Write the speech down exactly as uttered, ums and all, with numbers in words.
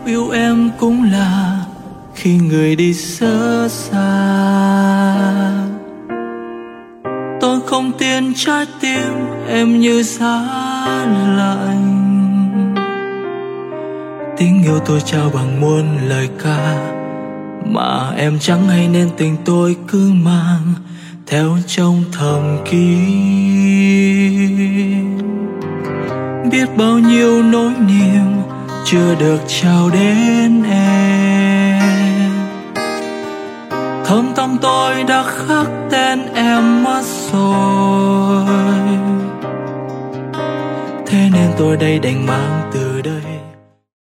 yêu em cũng là khi người đi rất xa. Tôi không tin trái tim em như giá lạnh. Tình yêu tôi trao bằng muôn lời ca, mà em chẳng hay nên tình tôi cứ mang theo trong thầm kín. Biết bao nhiêu nỗi niềm chưa được trao đến em, thâm tâm tôi đã khắc tên em mất rồi. Thế nên tôi đây đành mang từ đây